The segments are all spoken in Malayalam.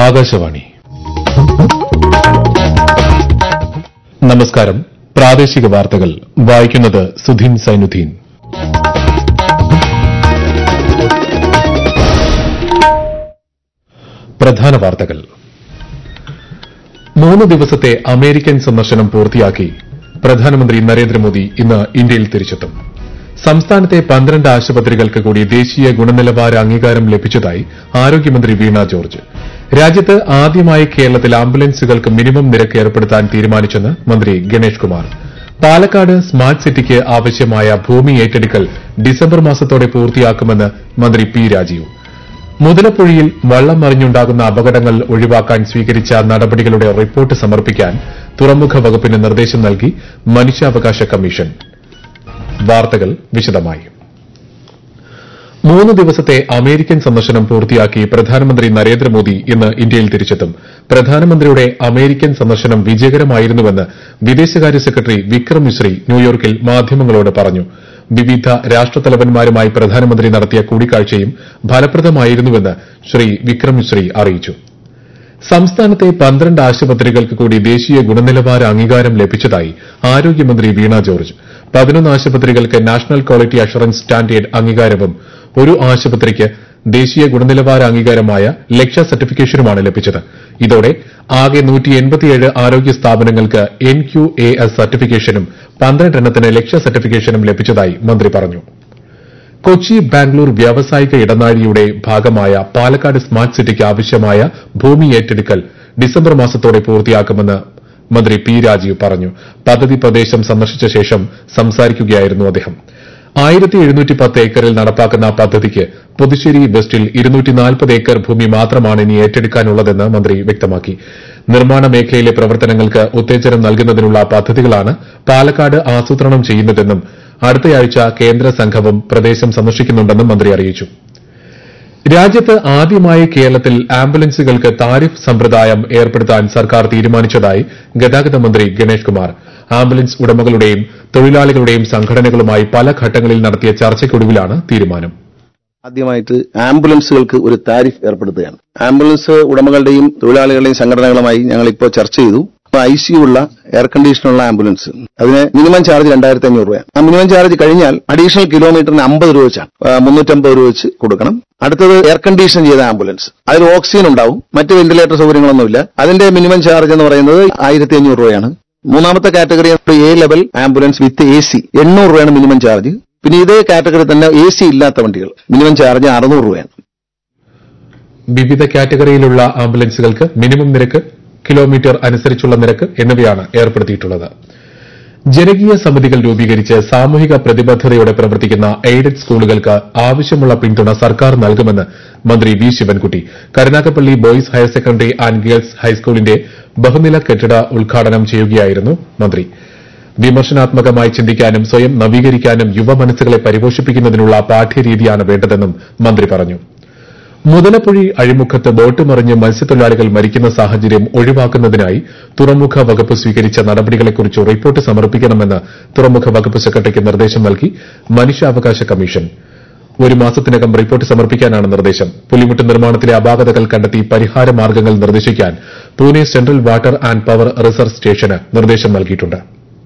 ആകാശവാണി. നമസ്കാരം. പ്രാദേശിക വാർത്തകൾ വായിക്കുന്നത് സുധീൻ സൈനുദ്ദീൻ. പ്രധാന വാർത്തകൾ. 3 ദിവസത്തെ അമേരിക്കൻ സന്ദർശനം പൂർത്തിയാക്കി പ്രധാനമന്ത്രി നരേന്ദ്രമോദി ഇന്ന് ഇന്ത്യയിൽ തിരിച്ചെത്തും. സംസ്ഥാനത്തെ 12 ആശുപത്രികൾക്ക് കൂടി ദേശീയ ഗുണനിലവാര അംഗീകാരം ലഭിച്ചതായി ആരോഗ്യമന്ത്രി വീണ ജോർജ്. രാജ്യത്ത് ആദ്യമായി കേരളത്തിൽ ആംബുലൻസുകൾക്ക് മിനിമം നിരക്ക് ഏർപ്പെടുത്താൻ തീരുമാനിച്ചെന്ന് മന്ത്രി ഗണേഷ് കുമാർ. പാലക്കാട് സ്മാർട്ട് സിറ്റിക്ക് ആവശ്യമായ ഭൂമി ഏറ്റെടുക്കൽ ഡിസംബർ മാസത്തോടെ പൂർത്തിയാക്കുമെന്ന് മന്ത്രി പി രാജീവ്. മുതലപ്പുഴയിൽ വള്ളം മറിഞ്ഞുണ്ടാകുന്ന അപകടങ്ങൾ ഒഴിവാക്കാൻ സ്വീകരിച്ച നടപടികളുടെ റിപ്പോർട്ട് സമർപ്പിക്കാൻ തുറമുഖ വകുപ്പിന് നിർദ്ദേശം നൽകി മനുഷ്യാവകാശ കമ്മീഷൻ. വാർത്തകൾ വിശദമായി. 3 ദിവസത്തെ അമേരിക്കൻ സന്ദർശനം പൂർത്തിയാക്കി പ്രധാനമന്ത്രി നരേന്ദ്രമോദി ഇന്ന് ഇന്ത്യയിൽ തിരിച്ചെത്തും. പ്രധാനമന്ത്രിയുടെ അമേരിക്കൻ സന്ദർശനം വിജയകരമായിരുന്നുവെന്ന് വിദേശകാര്യ സെക്രട്ടറി വിക്രം മിശ്രി ന്യൂയോർക്കിൽ മാധ്യമങ്ങളോട് പറഞ്ഞു. വിവിധ രാഷ്ട്രത്തലവന്മാരുമായി പ്രധാനമന്ത്രി നടത്തിയ കൂടിക്കാഴ്ചയും ഫലപ്രദമായിരുന്നുവെന്ന് ശ്രീ വിക്രം മിശ്രി അറിയിച്ചു. സംസ്ഥാനത്തെ 12 ആശുപത്രികൾക്ക് കൂടി ദേശീയ ഗുണനിലവാര അംഗീകാരം ലഭിച്ചതായി ആരോഗ്യമന്ത്രി വീണ ജോർജ്. 11 ആശുപത്രികൾക്ക് നാഷണൽ ക്വാളിറ്റി അഷുറൻസ് സ്റ്റാൻഡേർഡ് അംഗീകാരവും ഒരു ആശുപത്രിക്ക് ദേശീയ ഗുണനിലവാര അംഗീകാരമായ ലക്ഷ്യ സർട്ടിഫിക്കേഷനുമാണ് ലഭിച്ചത്. ഇതോടെ ആകെ 187 ആരോഗ്യ സ്ഥാപനങ്ങൾക്ക് NQAS സർട്ടിഫിക്കേഷനും 12 എണ്ണത്തിന് ലക്ഷ്യ സർട്ടിഫിക്കേഷനും ലഭിച്ചതായി മന്ത്രി പറഞ്ഞു. കൊച്ചി ബാംഗ്ലൂർ വ്യാവസായിക ഇടനാഴിയുടെ ഭാഗമായ പാലക്കാട് സ്മാർട്ട് സിറ്റിക്ക് ആവശ്യമായ ഭൂമി ഏറ്റെടുക്കൽ ഡിസംബർ മാസത്തോടെ പൂർത്തിയാക്കുമെന്ന് മന്ത്രി പി രാജീവ് പറഞ്ഞു. പദ്ധതി പ്രദേശം സന്ദർശിച്ച ശേഷം സംസാരിക്കുകയായിരുന്നു അദ്ദേഹം. 1710 ഏക്കറിൽ നടപ്പാക്കുന്ന പദ്ധതിക്ക് പുതുശ്ശേരി വെസ്റ്റിൽ 240 ഏക്കർ ഭൂമി മാത്രമാണ് ഇനി ഏറ്റെടുക്കാനുള്ളതെന്ന് മന്ത്രി വ്യക്തമാക്കി. നിർമ്മാണ മേഖലയിലെ പ്രവർത്തനങ്ങൾക്ക് ഉത്തേജനം നൽകുന്നതിനുള്ള പദ്ധതികളാണ് പാലക്കാട് ആസൂത്രണം ചെയ്യുന്നതെന്നും അടുത്തയാഴ്ച കേന്ദ്ര സംഘവും പ്രദേശം സന്ദർശിക്കുന്നുണ്ടെന്നും മന്ത്രി അറിയിച്ചു. രാജ്യത്ത് ആദ്യമായി കേരളത്തിൽ ആംബുലൻസുകൾക്ക് താരിഫ് സമ്പ്രദായം ഏർപ്പെടുത്താൻ സർക്കാർ തീരുമാനിച്ചതായി ഗതാഗത മന്ത്രി ഗണേഷ് കുമാർ. ആംബുലൻസ് ഉടമകളുടെയും തൊഴിലാളികളുടെയും സംഘടനകളുമായി പല ഘട്ടങ്ങളിൽ നടത്തിയ ചർച്ചയ്ക്കൊടുവിലാണ് തീരുമാനം. ആദ്യമായിട്ട് ആംബുലൻസുകൾക്ക് ഒരു താരിഫ് ഏർപ്പെടുത്തുകയാണ്. ആംബുലൻസ് ഉടമകളുടെയും തൊഴിലാളികളുടെയും സംഘടനകളുമായി ഞങ്ങളിപ്പോൾ ചർച്ച ചെയ്തു. ICU ഉള്ള എയർ കണ്ടീഷനുള്ള ആംബുലൻസ് അതിന് മിനിമം ചാർജ് 2500 രൂപയാണ്. ആ മിനിമം ചാർജ് കഴിഞ്ഞാൽ അഡീഷണൽ കിലോമീറ്ററിന് 50 രൂപ വെച്ചാണ്, 350 രൂപ വെച്ച് കൊടുക്കണം. അടുത്തത് എയർ കണ്ടീഷൻ ചെയ്ത ആംബുലൻസ്, അതിൽ ഓക്സിജൻ ഉണ്ടാവും, മറ്റ് വെന്റിലേറ്റർ സൗകര്യങ്ങളൊന്നുമില്ല. അതിന്റെ മിനിമം ചാർജ് എന്ന് പറയുന്നത് 1500 രൂപയാണ്. മൂന്നാമത്തെ category A level ambulance with AC 800 രൂപയാണ് മിനിമം ചാർജ്. പിന്നെ ഇതേ കാറ്റഗറി തന്നെ AC ഇല്ലാത്ത വണ്ടികൾ മിനിമം ചാർജ് 600 രൂപയാണ്. വിവിധ കാറ്റഗറിയിലുള്ള ആംബുലൻസുകൾക്ക് മിനിമം നിരക്ക്, കിലോമീറ്റർ അനുസരിച്ചുള്ള നിരക്ക് എന്നിവയാണ് ഏർപ്പെടുത്തിയിട്ടുള്ളത്. ജനകീയ സമിതികൾ രൂപീകരിച്ച് സാമൂഹിക പ്രതിബദ്ധതയോടെ പ്രവർത്തിക്കുന്ന എയ്ഡഡ് സ്കൂളുകൾക്ക് ആവശ്യമുള്ള പിന്തുണ സർക്കാർ നൽകുമെന്ന് മന്ത്രി V Sivankutty. Karunagappally boys higher secondary and girls ഹൈസ്കൂളിന്റെ ബഹുനില കെട്ടിട ഉദ്ഘാടനം ചെയ്യുകയായിരുന്നു മന്ത്രി. വിമർശനാത്മകമായി ചിന്തിക്കാനും സ്വയം നവീകരിക്കാനും യുവമനസ്സുകളെ പരിപോഷിപ്പിക്കുന്നതിനുള്ള പാഠ്യരീതിയാണ് വേണ്ടതെന്നും മന്ത്രി പറഞ്ഞു. മുതലപ്പുഴി അഴിമുഖത്ത് ബോട്ട് മറിഞ്ഞ് മത്സ്യത്തൊഴിലാളികൾ മരിക്കുന്ന സാഹചര്യം ഒഴിവാക്കുന്നതിനായി തുറമുഖ വകുപ്പ് സ്വീകരിച്ച നടപടികളെക്കുറിച്ച് റിപ്പോർട്ട് സമർപ്പിക്കണമെന്ന് തുറമുഖ വകുപ്പ് സെക്രട്ടറിക്ക് നിർദ്ദേശം നൽകി മനുഷ്യാവകാശ കമ്മീഷൻ. 1 മാസത്തിനകം റിപ്പോർട്ട് സമർപ്പിക്കാനാണ് നിർദ്ദേശം. പുലിമുട്ട് നിർമ്മാണത്തിലെ അപാകതകൾ കണ്ടെത്തി പരിഹാര മാർഗ്ഗങ്ങൾ നിർദ്ദേശിക്കാൻ Pune central water and power research സ്റ്റേഷന് നിർദ്ദേശം നൽകിയിട്ടുണ്ട്.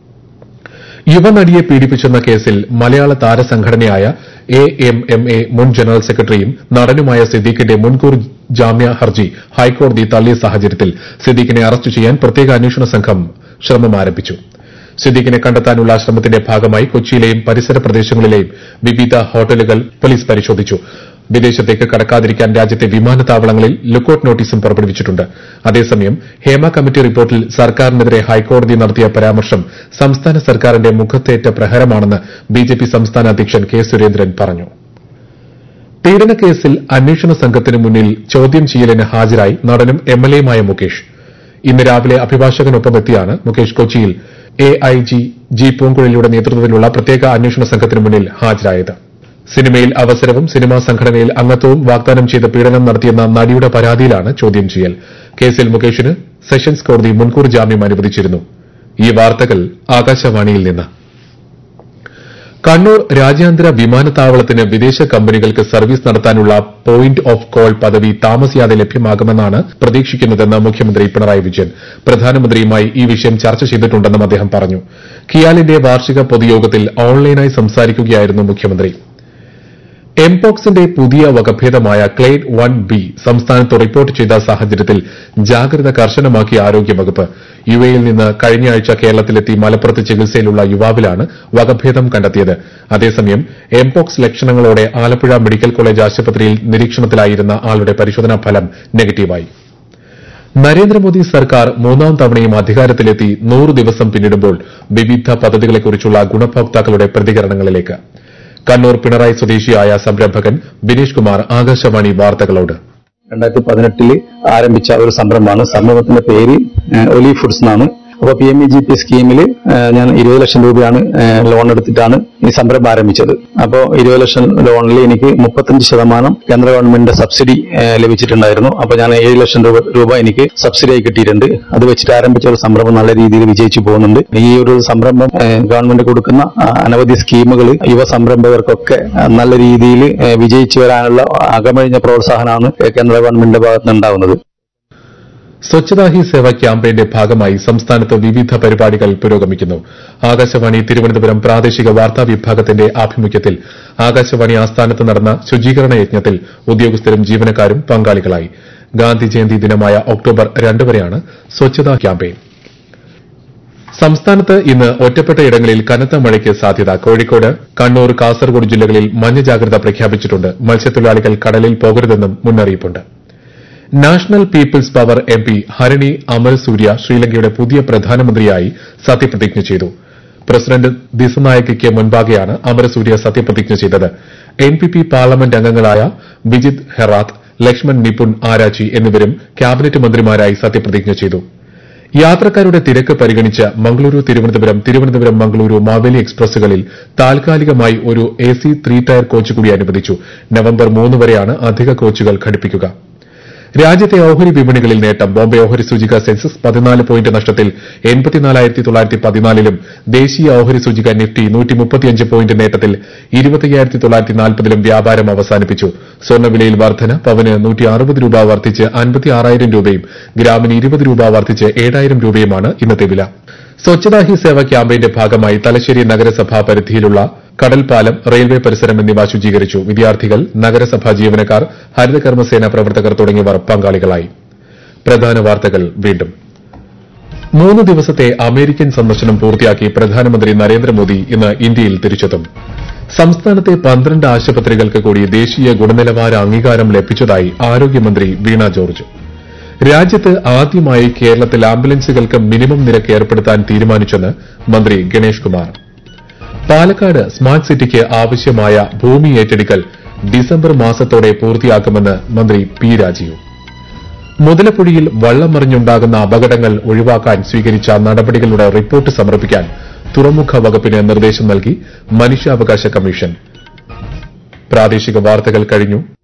യുവനടിയെ പീഡിപ്പിച്ചെന്ന കേസിൽ മലയാള താരസംഘടനയായ AMMA മുൻ ജനറൽ സെക്രട്ടറിയും നടനുമായ സിദ്ദീഖിന്റെ മുൻകൂർ ജാമ്യ ഹർജി ഹൈക്കോടതി തള്ളിയ സാഹചര്യത്തിൽ സിദ്ദീഖിനെ അറസ്റ്റ് ചെയ്യാൻ പ്രത്യേക അന്വേഷണ സംഘം ശ്രമം ആരംഭിച്ചു. സിദ്ദീഖിനെ കണ്ടെത്താനുള്ള ശ്രമത്തിന്റെ ഭാഗമായി കൊച്ചിയിലെയും പരിസര പ്രദേശങ്ങളിലെയും വിവിധ ഹോട്ടലുകൾ പോലീസ് പരിശോധിച്ചു. വിദേശത്തേക്ക് കടക്കാതിരിക്കാൻ രാജ്യത്തെ വിമാനത്താവളങ്ങളിൽ ലുക്കൌട്ട് നോട്ടീസും പുറപ്പെടുവിച്ചിട്ടുണ്ട്. അതേസമയം ഹേമ കമ്മിറ്റി റിപ്പോർട്ടിൽ സർക്കാരിനെതിരെ ഹൈക്കോടതി നടത്തിയ പരാമർശം സംസ്ഥാന സർക്കാരിന്റെ മുഖത്തേറ്റ പ്രഹരമാണെന്ന് BJP സംസ്ഥാന അധ്യക്ഷൻ കെ സുരേന്ദ്രൻ പറഞ്ഞു. പീഡനക്കേസിൽ അന്വേഷണ സംഘത്തിന് മുന്നിൽ ചോദ്യം ചെയ്യലിന് ഹാജരായി നടനും MLAയുമായ മുകേഷ്. ഇന്ന് രാവിലെ അഭിഭാഷകനൊപ്പമെത്തിയാണ് മുകേഷ് കൊച്ചിയിൽ AIG G പൂങ്കുഴലിയുടെ നേതൃത്വത്തിലുള്ള പ്രത്യേക അന്വേഷണ സംഘത്തിന് മുന്നിൽ ഹാജരായത്. സിനിമയിൽ അവസരവും സിനിമാ സംഘടനയിൽ അംഗത്വവും വാഗ്ദാനം ചെയ്ത് പീഡനം നടത്തിയെന്ന നടിയുടെ പരാതിയിലാണ് ചോദ്യം ചെയ്യൽ. കേസിൽ മുകേഷിന് സെഷൻസ് കോടതി മുൻകൂർ ജാമ്യം അനുവദിച്ചിരുന്നു. ഈ വാർത്തകൾ ആകാശവാണിയിൽ നിന്ന്. കണ്ണൂർ രാജ്യാന്തര വിമാനത്താവളത്തിന് വിദേശ കമ്പനികൾക്ക് സർവീസ് നടത്താനുള്ള പോയിന്റ് ഓഫ് കോൾ പദവി താമസിയാതെ ലഭ്യമാകുമെന്നാണ് പ്രതീക്ഷിക്കുന്നതെന്ന് മുഖ്യമന്ത്രി പിണറായി വിജയൻ. പ്രധാനമന്ത്രിയുമായി ഈ വിഷയം ചർച്ച ചെയ്തിട്ടുണ്ടെന്നും അദ്ദേഹം പറഞ്ഞു. കിയാലിന്റെ വാർഷിക പൊതുയോഗത്തിൽ ഓൺലൈനായി സംസാരിക്കുകയായിരുന്നു മുഖ്യമന്ത്രി. എംപോക്സിന്റെ പുതിയ വകഭേദമായ ക്ലേഡ് 1B സംസ്ഥാനത്ത് റിപ്പോർട്ട് ചെയ്ത സാഹചര്യത്തിൽ ജാഗ്രത കർശനമാക്കി ആരോഗ്യവകുപ്പ്. യുഎഇയിൽ നിന്ന് കഴിഞ്ഞയാഴ്ച കേരളത്തിലെത്തി മലപ്പുറത്ത് ചികിത്സയിലുള്ള യുവാവിലാണ് വകഭേദം കണ്ടെത്തിയത്. അതേസമയം എംപോക്സ് ലക്ഷണങ്ങളോടെ ആലപ്പുഴ മെഡിക്കൽ കോളേജ് ആശുപത്രിയിൽ നിരീക്ഷണത്തിലായിരുന്ന ആളുടെ പരിശോധനാ ഫലം നെഗറ്റീവായി. നരേന്ദ്രമോദി സർക്കാർ മൂന്നാം തവണയും അധികാരത്തിലെത്തി 100 ദിവസം പിന്നിടുമ്പോൾ വിവിധ പദ്ധതികളെക്കുറിച്ചുള്ള ഗുണഭോക്താക്കളുടെ പ്രതികരണങ്ങളിലേക്ക്. കണ്ണൂർ പിണറായി സ്വദേശിയായ സംരംഭകൻ ബിനീഷ് കുമാർ ആകാശവാണി വാർത്തകളോട്. 2018 ആരംഭിച്ച ഒരു സംരംഭമാണ്. സംരംഭത്തിന്റെ പേര് ഒലി ഫുഡ്സ് എന്നാണ്. അപ്പോൾ PMEGP സ്കീമിൽ ഞാൻ 20 ലക്ഷം രൂപയാണ് ലോൺ എടുത്തിട്ടാണ് ഈ സംരംഭം ആരംഭിച്ചത്. അപ്പോൾ 20 ലക്ഷം ലോണിൽ എനിക്ക് 35% കേന്ദ്ര ഗവൺമെന്റിന്റെ സബ്സിഡി ലഭിച്ചിട്ടുണ്ടായിരുന്നു. അപ്പോൾ ഞാൻ 7 ലക്ഷം രൂപ എനിക്ക് സബ്സിഡിയായി കിട്ടിയിട്ടുണ്ട്. അത് വെച്ചിട്ട് ആരംഭിച്ച ഒരു സംരംഭം നല്ല രീതിയിൽ വിജയിച്ചു പോകുന്നുണ്ട്. ഈ ഒരു സംരംഭം ഗവൺമെന്റ് കൊടുക്കുന്ന അനവധി സ്കീമുകൾ യുവ സംരംഭകർക്കൊക്കെ നല്ല രീതിയിൽ വിജയിച്ചു വരാനുള്ള അകമഴിഞ്ഞ പ്രോത്സാഹനമാണ് കേന്ദ്ര ഗവൺമെന്റിന്റെ ഭാഗത്ത് ഉണ്ടാകുന്നത്. സ്വച്ഛതാ ഹി സേവ ക്യാമ്പയിന്റെ ഭാഗമായി സംസ്ഥാനത്ത് വിവിധ പരിപാടികൾ പുരോഗമിക്കുന്നു. ആകാശവാണി തിരുവനന്തപുരം പ്രാദേശിക വാർത്താ വിഭാഗത്തിന്റെ ആഭിമുഖ്യത്തിൽ ആകാശവാണി ആസ്ഥാനത്ത് നടന്ന ശുചീകരണ യജ്ഞത്തിൽ ഉദ്യോഗസ്ഥരും ജീവനക്കാരും പങ്കാളികളായി. ഗാന്ധി ജയന്തി ദിനമായ ഒക്ടോബർ 2 വരെയാണ് സ്വച്ഛതാ ക്യാമ്പയിൻ. സംസ്ഥാനത്ത് ഇന്ന് ഒറ്റപ്പെട്ട ഇടങ്ങളിൽ കനത്ത മഴയ്ക്ക് സാധ്യത. കോഴിക്കോട്, കണ്ണൂർ, കാസർഗോഡ് ജില്ലകളിൽ മഞ്ഞ ജാഗ്രത പ്രഖ്യാപിച്ചിട്ടുണ്ട്. മത്സ്യത്തൊഴിലാളികൾ കടലിൽ പോകരുതെന്നും മുന്നറിയിപ്പുണ്ട്. National people's power MP Harini Amarasuriya ശ്രീലങ്കയുടെ പുതിയ പ്രധാനമന്ത്രിയായി സത്യപ്രതിജ്ഞ ചെയ്തു. പ്രസിഡന്റ് ദിസനായകയ്ക്ക് മുൻപാകെയാണ് അമരസൂര്യ സത്യപ്രതിജ്ഞ ചെയ്തത്. NPP പാർലമെന്റ് അംഗങ്ങളായ വിജിത് ഹെറാത്ത്, ലക്ഷ്മൺ നിപുൺ ആരാച്ചി എന്നിവരും ക്യാബിനറ്റ് മന്ത്രിമാരായി സത്യപ്രതിജ്ഞ ചെയ്തു. യാത്രക്കാരുടെ തിരക്ക് പരിഗണിച്ച് മംഗളൂരു തിരുവനന്തപുരം, തിരുവനന്തപുരം മംഗളൂരു മാവേലി എക്സ്പ്രസുകളിൽ താൽക്കാലികമായി ഒരു AC 3 ടയർ കോച്ച് കൂടി അനുവദിച്ചു. നവംബർ 3 വരെയാണ് അധിക കോച്ചുകൾ ഘടിപ്പിക്കുക. രാജ്യത്തെ ഓഹരി വിപണികളിൽ നേട്ടം. ബോംബെ ഓഹരി സൂചിക സെൻസസ് 14 പോയിന്റ് നഷ്ടത്തിൽ 84,914ലും ദേശീയ ഓഹരി സൂചിക നിഫ്റ്റി 135 പോയിന്റ് നേട്ടത്തിൽ 25,940ലും വ്യാപാരം അവസാനിപ്പിച്ചു. സ്വർണ്ണവിലയിൽ വർധന. പവന് 160 രൂപ വർദ്ധിച്ച് 56,000 രൂപയും ഗ്രാമിന് 20 രൂപ വർദ്ധിച്ച് 7,000 രൂപയുമാണ് ഇന്നത്തെ വില. സ്വച്ഛതാ ഹി സേവ ക്യാമ്പയിന്റെ ഭാഗമായി തലശ്ശേരി നഗരസഭാ പരിധിയിലുള്ള കടൽപ്പാലം, റെയിൽവേ പരിസരം എന്നിവ ശുചീകരിച്ചു. വിദ്യാർത്ഥികൾ, നഗരസഭാ ജീവനക്കാർ, ഹരിതകർമ്മസേന പ്രവർത്തകർ തുടങ്ങിയവർ പങ്കാളികളായി. പ്രധാന വാർത്തകൾ വീണ്ടും. 3 ദിവസത്തെ അമേരിക്കൻ സന്ദർശനം പൂർത്തിയാക്കി പ്രധാനമന്ത്രി നരേന്ദ്രമോദി ഇന്ന് ഇന്ത്യയിൽ തിരിച്ചെത്തും. സംസ്ഥാനത്തെ 12 ആശുപത്രികൾക്ക് കൂടി ദേശീയ ഗുണനിലവാര അംഗീകാരം ലഭിച്ചതായി ആരോഗ്യമന്ത്രി വീണ ജോർജ്. രാജ്യത്ത് ആദ്യമായി കേരളത്തിൽ ആംബുലൻസുകൾക്ക് മിനിമം നിരക്ക് ഏർപ്പെടുത്താൻ തീരുമാനിച്ചെന്ന് മന്ത്രി ഗണേഷ് കുമാർ. പാലക്കാട് സ്മാർട്ട് സിറ്റിക്ക് ആവശ്യമായ ഭൂമി ഏറ്റെടുക്കൽ ഡിസംബർ മാസത്തോടെ പൂർത്തിയാക്കുമെന്ന് മന്ത്രി P. രാജീവ്. മുതലപ്പുഴയിൽ വള്ളം മറിഞ്ഞുണ്ടാകുന്ന അപകടങ്ങൾ ഒഴിവാക്കാൻ സ്വീകരിച്ച നടപടികളുടെ റിപ്പോർട്ട് സമർപ്പിക്കാൻ തുറമുഖ വകുപ്പിന് നിർദ്ദേശം നൽകി മനുഷ്യാവകാശ കമ്മീഷൻ. പ്രാദേശിക വാർത്തകൾ കഴിഞ്ഞു.